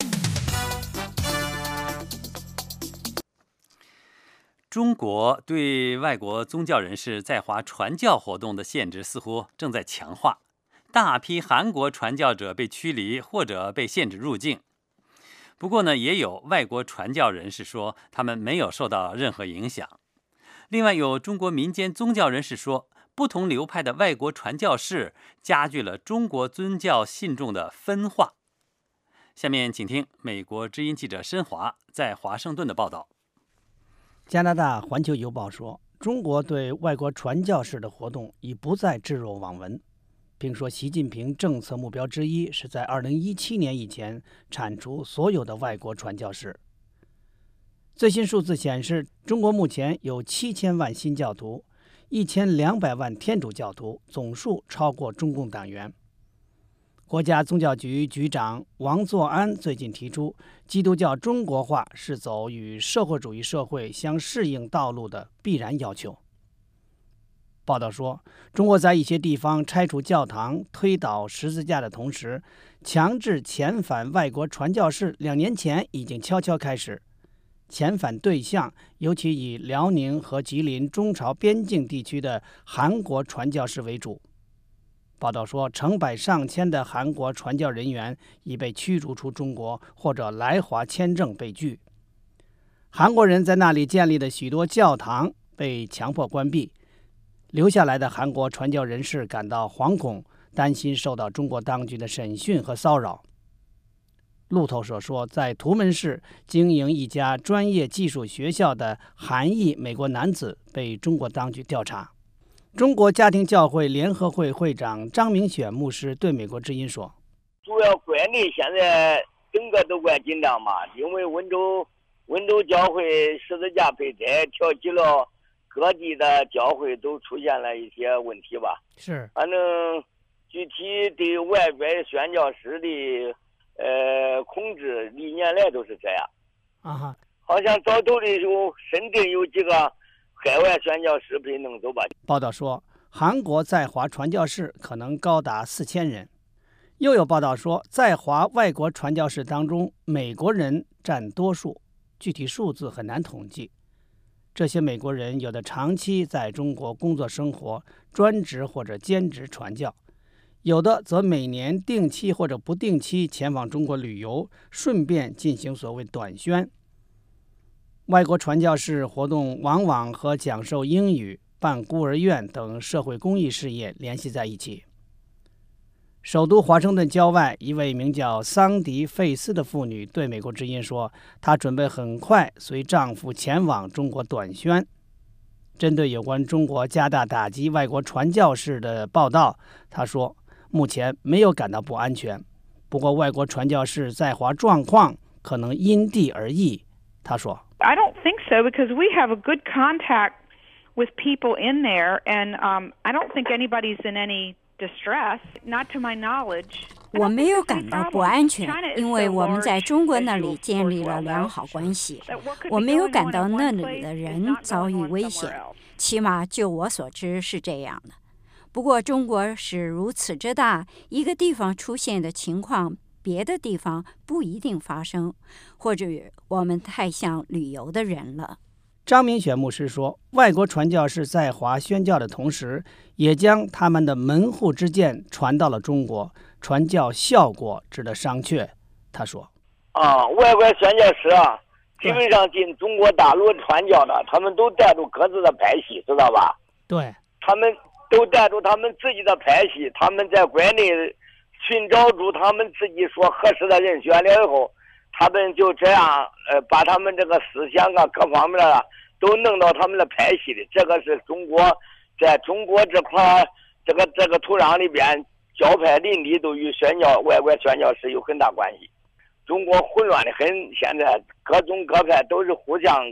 中国对外国宗教人士在华传教活动的限制似乎正在强化，大批韩国传教者被驱离或者被限制入境。不过呢，也有外国传教人士说，他们没有受到任何影响。另外，有中国民间宗教人士说，不同流派的外国传教士加剧了中国宗教信众的分化。下面请听美国之音记者申华在华盛顿的报道。 加拿大环球邮报说，中国对外国传教士的活动已不再置若罔闻，并说习近平政策目标之一是在二零一七年以前铲除所有的外国传教士。最新数字显示，中国目前有七千万新教徒，一千两百万天主教徒，总数超过中共党员。国家宗教局局长王作安最近提出，基督教中国化是走与社会主义社会相适应道路的必然要求。报道说，中国在一些地方拆除教堂、推倒十字架的同时，强制遣返外国传教士两年前已经悄悄开始。遣返对象尤其以辽宁和吉林中朝边境地区的韩国传教士为主。报道说，成百上千的韩国传教人员已被驱逐出中国，或者来华签证被拒。韩国人在那里建立的许多教堂被强迫关闭，留下来的韩国传教人士感到惶恐，担心受到中国当局的审讯和骚扰。路透社说，在图门市经营一家专业技术学校的韩裔美国男子被中国当局调查。中国家庭教会联合会会长张明选牧师对美国之音说， 主要国内现在整个都怪紧张嘛，因为温州温州教会十字架被拆，挑起了各地的教会都出现了一些问题吧。 是， 反正具体对外边宣教师的呃控制历年来都是这样。 啊哈， 好像早头的时候深圳有几个海外宣教士被弄走吧。 报道说，韩国在华传教士可能高达四千人。又有报道说，在华外国传教士当中，美国人占多数，具体数字很难统计。这些美国人有的长期在中国工作生活，专职或者兼职传教，有的则每年定期或者不定期前往中国旅游，顺便进行所谓短宣。外国传教士活动往往和讲授英语、办孤儿院等社会公益事业联系在一起。首都华盛顿郊外，一位名叫桑迪·费斯的妇女对美国之音说，她准备很快随丈夫前往中国短宣。针对有关中国加大打击外国传教士的报道，她说，目前没有感到不安全，不过外国传教士在华状况可能因地而异。她说， I don't think so, because we have a good contact with people in there, and um, I don't think anybody's in any distress, not to my knowledge. 我没有感到不安全，因为我们在中国那里建立了良好关系。我没有感到那里的人遭遇危险，起码就我所知是这样的。不过中国是如此之大，一个地方出现的情况，别的地方不一定发生，或者我们太像旅游的人了。 张明选牧师说，外国传教士在华宣教的同时，也将他们的门户之见传到了中国，传教效果值得商榷。他说， 啊，外国宣教士啊，基本上进中国大陆传教的，他们都带着各自的派系，知道吧？ 对， 他们都带着他们自己的派系，他们在国内寻找出他们自己所合适的人选了以后，他们就这样呃把他们这个思想啊各方面的都弄到他们的派系里。这个是中国在中国这块这个这个土壤里边，教派林立都与宣教外国宣教士有很大关系。中国混乱的很，现在各种各派都是互相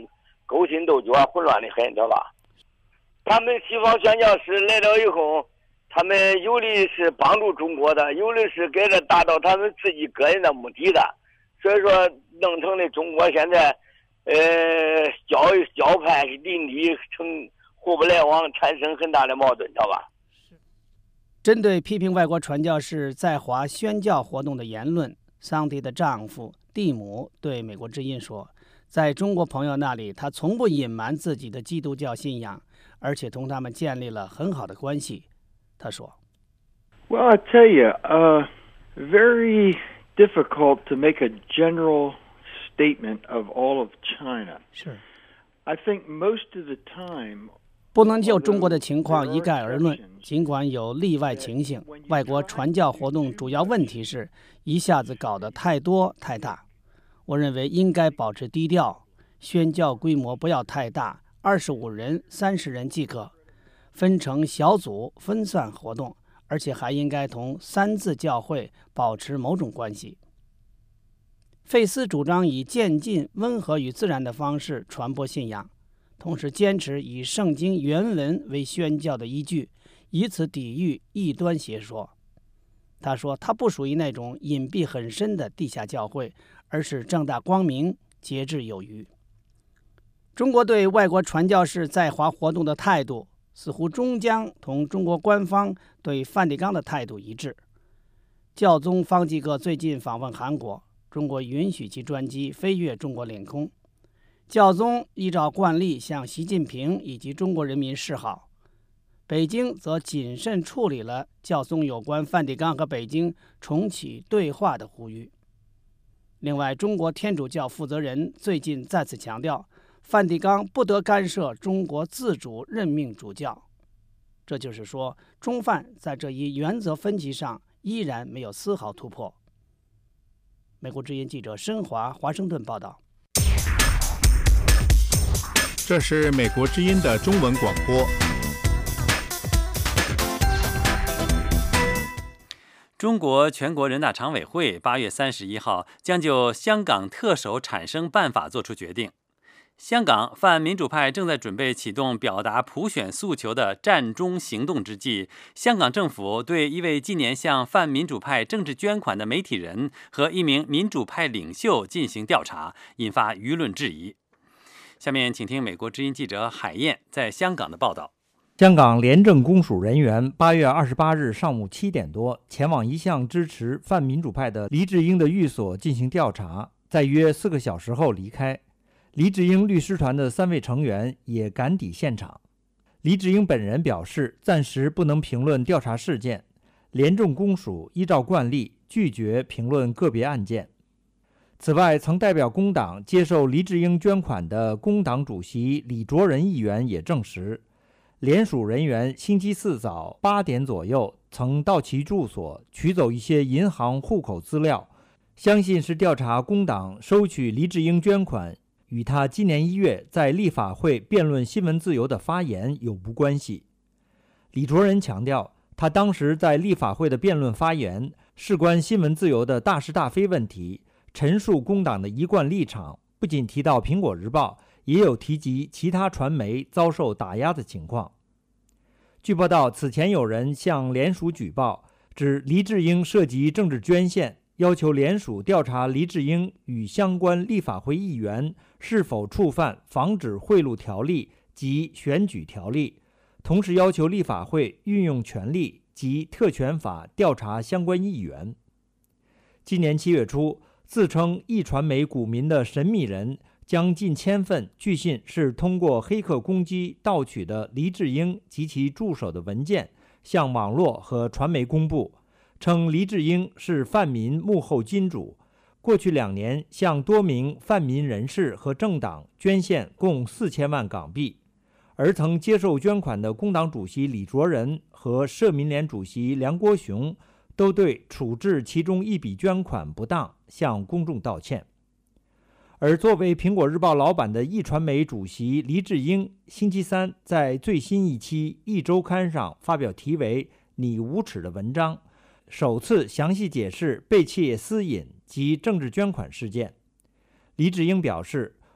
勾心斗角，混乱的很，知道吧？他们西方宣教士来了以后，他们有的是帮助中国的，有的是给着达到他们自己个人的目的的，所以说弄成的中国现在，呃，教教派林立，成互不来往，产生很大的矛盾，知道吧？ 针对批评外国传教士在华宣教活动的言论，桑迪的丈夫蒂姆对美国之音说，在中国朋友那里，他从不隐瞒自己的基督教信仰，而且同他们建立了很好的关系。他说 Well, I tell you, uh, very difficult to make a general statement of all of China. Sure. I think most of the time, 不能就中国的情况一概而论，尽管有例外情形。外国传教活动主要问题是一下子搞得太多太大。我认为应该保持低调，宣教规模不要太大，二十五人、三十人即可，分成小组分散活动，而且还应该同三自教会保持某种关系。费斯主张以渐进、温和与自然的方式传播信仰，同时坚持以圣经原文为宣教的依据，以此抵御异端邪说。他说他不属于那种隐蔽很深的地下教会，而是正大光明、节制有余。中国对外国传教士在华活动的态度似乎终将同中国官方对梵蒂冈的态度一致。教宗方济各最近访问韩国，中国允许其专机飞越中国领空。教宗依照惯例向习近平以及中国人民示好，北京则谨慎处理了教宗有关梵蒂冈和北京重启对话的呼吁。另外，中国天主教负责人最近再次强调，梵蒂冈不得干涉中国自主任命主教。这就是说，中梵在这一原则分歧上依然没有丝毫突破。美国之音记者申华华盛顿报道。 这是美国之音的中文广播。 中国全国人大常委会八月三十一号将就香港特首产生办法作出决定。香港泛民主派正在准备启动表达普选诉求的战中行动之际，香港政府对一位近年向泛民主派政治捐款的媒体人和一名民主派领袖进行调查，引发舆论质疑。下面请听美国之音记者海燕在香港的报道。 香港廉政公署人员八月二十八日上午七点多前往一向支持泛民主派的黎智英的寓所进行调查，在约四个小时后离开。黎智英律师团的三位成员也赶抵现场。黎智英本人表示，暂时不能评论调查事件，廉政公署依照惯例拒绝评论个别案件。此外，曾代表工党接受黎智英捐款的工党主席李卓人议员也证实，联署人员星期四早八点左右曾到其住所取走一些银行户口资料，相信是调查工党收取黎智英捐款与他今年一月在立法会辩论新闻自由的发言有无关系。李卓人强调，他当时在立法会的辩论发言事关新闻自由的大是大非问题，陈述工党的一贯立场，不仅提到苹果日报，也有提及其他传媒遭受打压的情况。据报道，此前有人向联署举报，指黎智英涉及政治捐献，要求联署调查黎智英与相关立法会议员是否触犯防止贿赂条例及选举条例，同时要求立法会运用权力及特权法调查相关议员。今年七月初，自称一传媒股民的神秘人将近千份据信是通过黑客攻击盗取的黎智英及其助手的文件向网络和传媒公布，称黎智英是泛民幕后金主，过去两年向多名泛民人士和政党捐献共四千万港币，而曾接受捐款的工党主席李卓人和社民连主席梁国雄都对处置其中一笔捐款不当向公众道歉。而作为苹果日报老板的一传媒主席黎智英星期三在最新一期一周刊上发表题为你无耻的文章，首次详细解释被窃私隐及政治捐款事件。黎智英表示，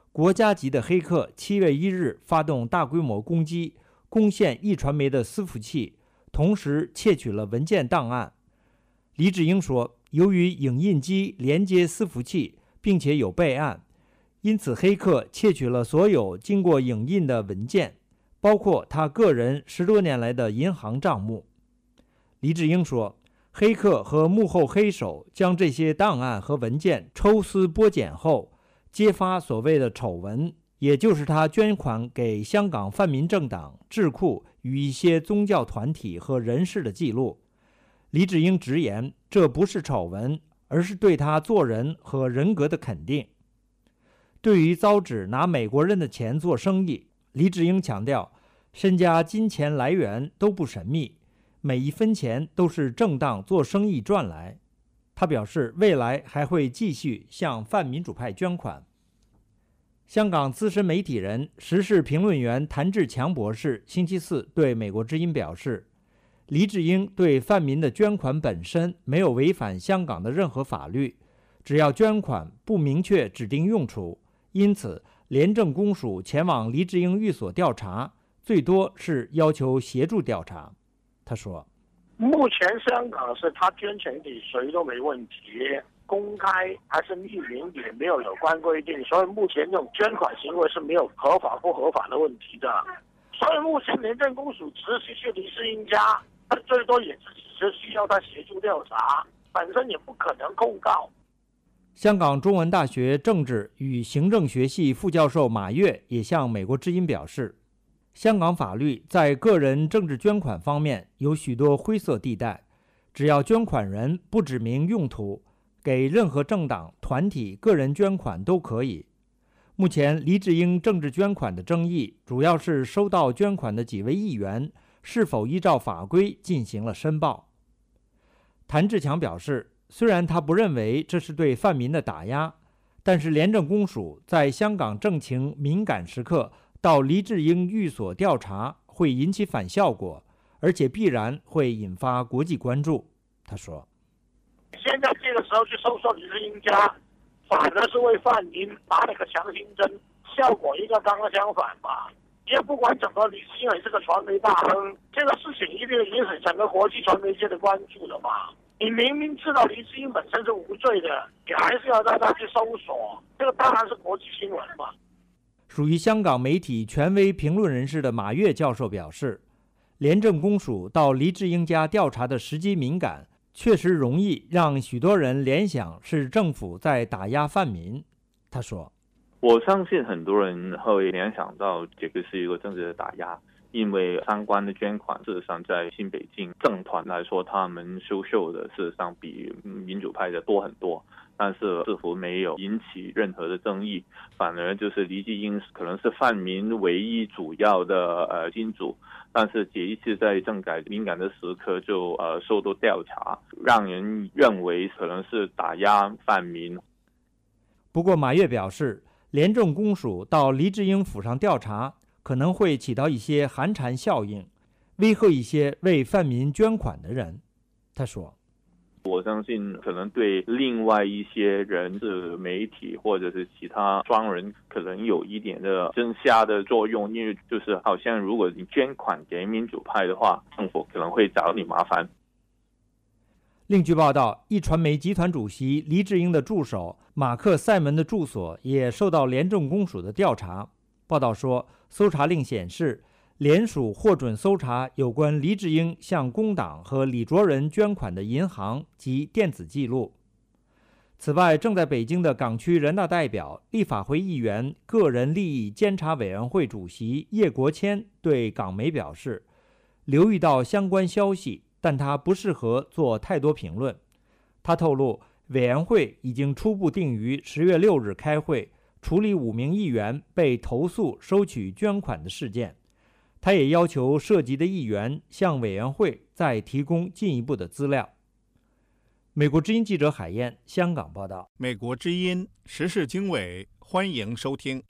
国家级的黑客七月一日发动大规模攻击，攻陷一传媒的伺服器，同时窃取了文件档案。黎智英说，由于影印机连接伺服器，并且有备案，因此黑客窃取了所有经过影印的文件，包括他个人十多年来的银行账目。黎智英说，黑客和幕后黑手将这些档案和文件抽丝剥茧后，揭发所谓的丑闻，也就是他捐款给香港泛民政党、智库与一些宗教团体和人士的记录。黎智英直言，这不是丑闻，而是对他做人和人格的肯定。对于遭指拿美国人的钱做生意，黎智英强调，身家金钱来源都不神秘，每一分钱都是正当做生意赚来。他表示，未来还会继续向泛民主派捐款。香港资深媒体人、时事评论员谭志强博士星期四对美国之音表示，黎智英对泛民的捐款本身没有违反香港的任何法律，只要捐款不明确指定用处，因此廉政公署前往黎智英寓所调查，最多是要求协助调查。他说， 目前香港是他捐钱给谁都没问题，公开还是匿名也没有有关规定，所以目前这种捐款行为是没有合法不合法的问题的。所以目前廉政公署只是去黎智英家，他最多也只需要他协助调查，本身也不可能控告。 香港中文大学政治与行政学系副教授马跃也向美国之音表示，香港法律在个人政治捐款方面有许多灰色地带，只要捐款人不指明用途，给任何政党、团体、个人捐款都可以。目前黎智英政治捐款的争议，主要是收到捐款的几位议员是否依照法规进行了申报。谭志强表示，虽然他不认为这是对泛民的打压，但是廉政公署在香港政情敏感时刻到黎智英寓所调查，会引起反效果，而且必然会引发国际关注。他说， 现在这个时候去搜索黎智英家，反而是为泛民打了个强心针，效果应该刚刚相反吧。因为不管整个黎智英也是个传媒大亨，这个事情一定引起整个国际传媒界的关注的嘛。你明明知道黎智英本身是无罪的，你还是要让他去搜索，这个当然是国际新闻嘛。 属于香港媒体权威评论人士的马跃教授表示，廉政公署到黎智英家调查的时机敏感，确实容易让许多人联想是政府在打压泛民。他说， 我相信很多人会联想到这个是一个政治的打压，因为相关的捐款事实上在新北京政团来说，他们收受的事实上比民主派的多很多，但是似乎没有引起任何的争议，反而就是黎智英可能是泛民唯一主要的呃金主，但是这一次在政改敏感的时刻就呃受到调查，让人认为可能是打压泛民。 不过马跃表示，廉政公署到黎智英府上调查可能会起到一些寒蝉效应，威吓一些为泛民捐款的人。他说， 我相信可能对另外一些人是媒体或者是其他商人可能有一点的增加的作用，因为就是好像如果你捐款给民主派的话，政府可能会找你麻烦。 另据报道，一传媒集团主席黎智英的助手马克·塞门的住所也受到廉政公署的调查。报道说，搜查令显示，联署获准搜查有关黎智英向工党和李卓人捐款的银行及电子记录。此外，正在北京的港区人大代表、立法会议员、个人利益监察委员会主席叶国谦对港媒表示，留意到相关消息，但他不适合做太多评论。他透露，委员会已经初步定于十月六日开会，处理五名议员被投诉收取捐款的事件。他也要求涉及的议员向委员会再提供进一步的资料。美国之音记者海燕，香港报道。 美国之音时事经纬，欢迎收听。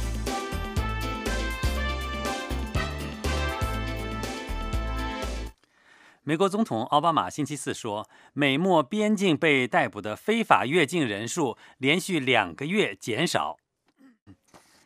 美国总统奥巴马星期四说，美墨边境被逮捕的非法越境人数连续两个月减少。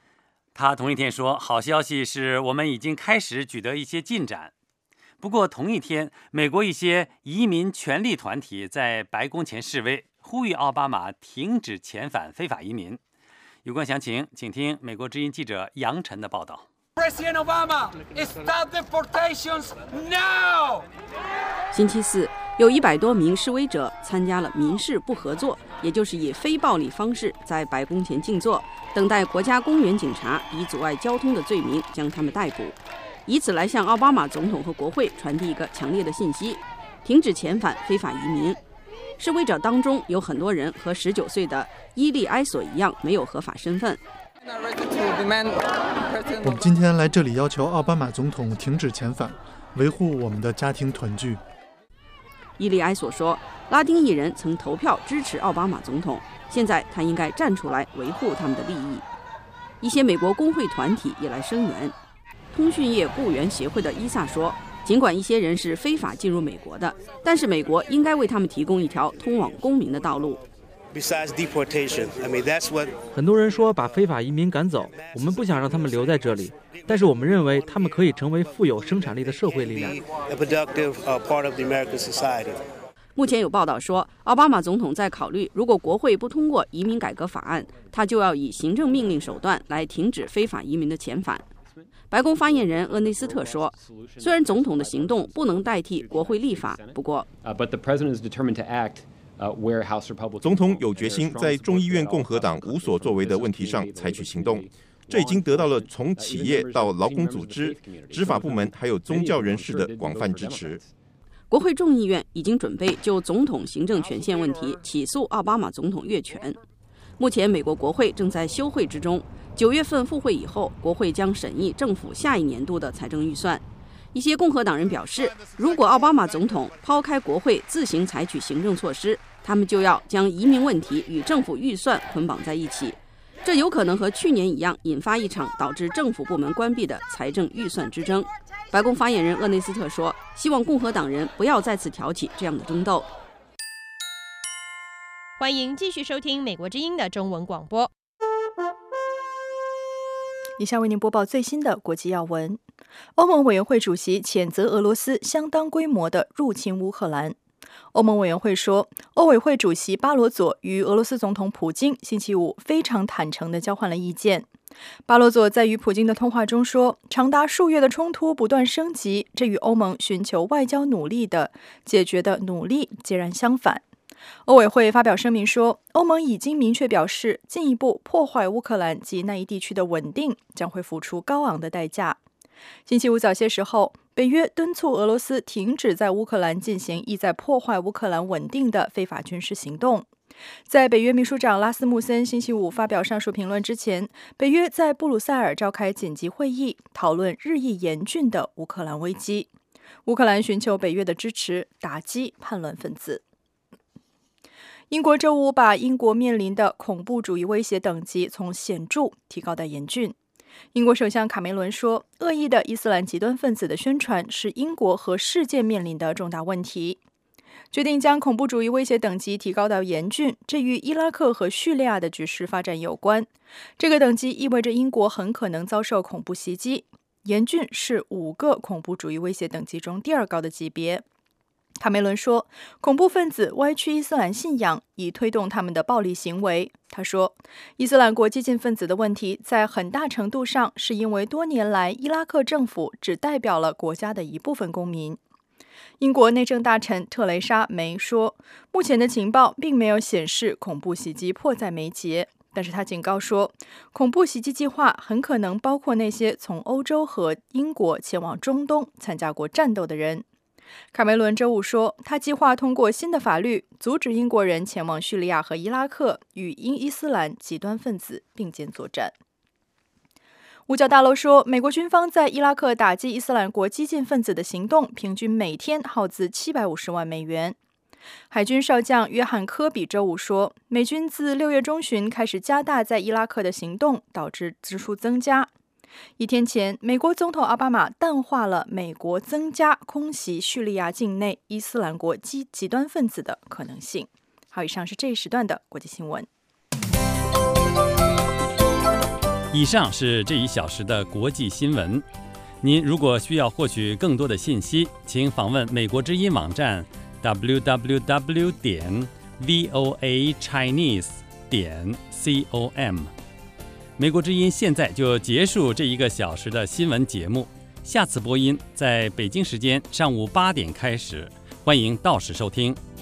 他同一天说，好消息是我们已经开始取得一些进展。不过同一天，美国一些移民权利团体在白宫前示威，呼吁奥巴马停止遣返非法移民。有关详情，请听美国之音记者杨晨的报道。 President Obama, stop deportations now! 星期四，有一百多名示威者参加了民事不合作，也就是以非暴力方式在白宫前静坐，等待国家公园警察以阻碍交通的罪名将他们逮捕，以此来向奥巴马总统和国会传递一个强烈的信息：停止遣返非法移民。示威者当中有很多人和十九岁的伊利埃索一样没有合法身份。 我们今天来这里要求奥巴马总统停止遣返，维护我们的家庭团聚。 伊利埃索说，拉丁裔人曾投票支持奥巴马总统，现在他应该站出来维护他们的利益。一些美国工会团体也来声援。通讯业雇员协会的伊萨说，尽管一些人是非法进入美国的，但是美国应该为他们提供一条通往公民的道路。 很多人说把非法移民赶走，我们不想让他们留在这里，但是我们认为他们可以成为富有生产力的社会力量。 目前有报道说，奥巴马总统在考虑，如果国会不通过移民改革法案，他就要以行政命令手段来停止非法移民的遣返。白宫发言人厄内斯特说，虽然总统的行动不能代替国会立法，不过总统有决心在众议院共和党无所作为的问题上采取行动，这已经得到了从企业到劳工组织、执法部门还有宗教人士的广泛支持。 国会众议院已经准备就总统行政权限问题起诉奥巴马总统越权。目前美国国会正在休会之中，九月份复会以后，国会将审议政府下一年度的财政预算。一些共和党人表示，如果奥巴马总统抛开国会自行采取行政措施，他们就要将移民问题与政府预算捆绑在一起，这有可能和去年一样引发一场导致政府部门关闭的财政预算之争。白宫发言人厄内斯特说，希望共和党人不要再次挑起这样的争斗。 欢迎继续收听美国之音的中文广播。 以下为您播报最新的国际要闻。欧盟委员会主席谴责俄罗斯相当规模的入侵乌克兰。欧盟委员会说，欧委会主席巴罗佐与俄罗斯总统普京星期五非常坦诚地交换了意见。巴罗佐在与普京的通话中说，长达数月的冲突不断升级，这与欧盟寻求外交努力的解决的努力截然相反。欧委会发表声明说，欧盟已经明确表示，进一步破坏乌克兰及那一地区的稳定将会付出高昂的代价。星期五早些时候，北约敦促俄罗斯停止在乌克兰进行意在破坏乌克兰稳定的非法军事行动。在北约秘书长拉斯穆森星期五发表上述评论之前，北约在布鲁塞尔召开紧急会议，讨论日益严峻的乌克兰危机。乌克兰寻求北约的支持，打击叛乱分子。英国周五把英国面临的恐怖主义威胁等级从显著提高到严峻。英国首相卡梅伦说，恶意的伊斯兰极端分子的宣传是英国和世界面临的重大问题。决定将恐怖主义威胁等级提高到严峻，这与伊拉克和叙利亚的局势发展有关。这个等级意味着英国很可能遭受恐怖袭击。严峻是五个恐怖主义威胁等级中第二高的级别。卡梅伦说，恐怖分子歪曲伊斯兰信仰，以推动他们的暴力行为。他说，伊斯兰国激进分子的问题在很大程度上是因为多年来伊拉克政府只代表了国家的一部分公民。英国内政大臣特蕾莎·梅说，目前的情报并没有显示恐怖袭击迫在眉睫，但是他警告说，恐怖袭击计划很可能包括那些从欧洲和英国前往中东参加过战斗的人。卡梅伦周五说，他计划通过新的法律阻止英国人前往叙利亚和伊拉克与因伊斯兰极端分子并肩作战。五角大楼说，美国军方在伊拉克打击伊斯兰国激进分子的行动平均每天耗资七百五十万美元。海军少将约翰·科比周五说，美军自六月中旬开始加大在伊拉克的行动，导致支出增加。一天前，美国总统奥巴马淡化了美国增加空袭叙利亚境内伊斯兰国极极端分子的可能性。好，以上是这一时段的国际新闻。 以上是这一小时的国际新闻。您如果需要获取更多的信息，请访问美国之音网站 double-u double-u double-u 点 voa chinese 点 com。美国之音现在就结束这一个小时的新闻节目，下次播音在北京时间上午八点开始，欢迎到时收听。